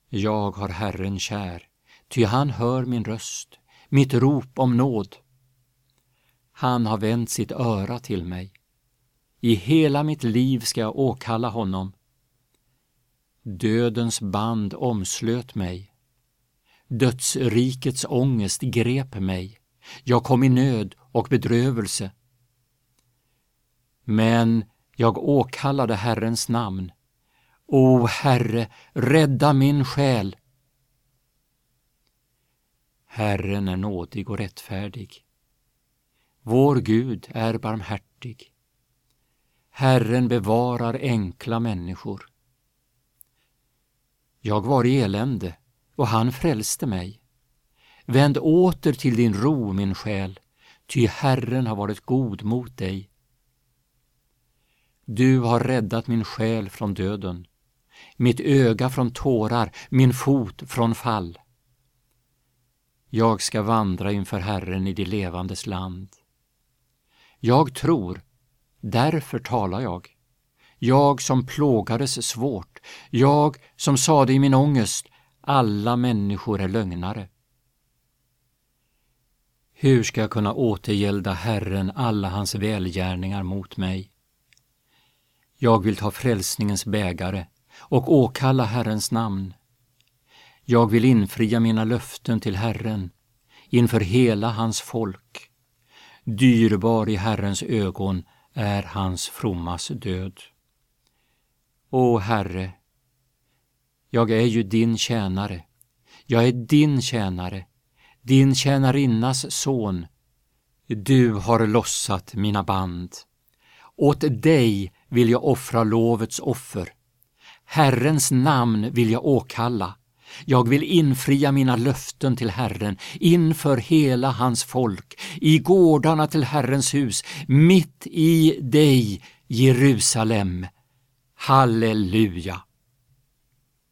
Jag har Herren kär, ty han hör min röst, mitt rop om nåd. Han har vänt sitt öra till mig. I hela mitt liv ska jag åkalla honom. Dödens band omslöt mig. Dödsrikets ångest grep mig. Jag kom i nöd och bedrövelse. Men jag åkallade Herrens namn. O Herre, rädda min själ. Herren är nådig och rättfärdig. Vår Gud är barmhärtig. Herren bevarar enkla människor. Jag var i elände, och han frälste mig. Vänd åter till din ro, min själ, ty Herren har varit god mot dig. Du har räddat min själ från döden, mitt öga från tårar, min fot från fall. Jag ska vandra inför Herren i de levandes land. Jag tror, därför talar jag. Jag som plågades svårt, jag som sade i min ångest, alla människor är lögnare. Hur ska jag kunna återgälda Herren alla hans välgärningar mot mig? Jag vill ta frälsningens bägare och åkalla Herrens namn. Jag vill infria mina löften till Herren inför hela hans folk. Dyrbar i Herrens ögon är hans frommas död. O Herre, jag är ju din tjänare. Jag är din tjänare, din tjänarinnas son. Du har lossat mina band. Åt dig vill jag offra lovets offer. Herrens namn vill jag åkalla. Jag vill infria mina löften till Herren inför hela hans folk, i gårdarna till Herrens hus, mitt i dig, Jerusalem. Halleluja!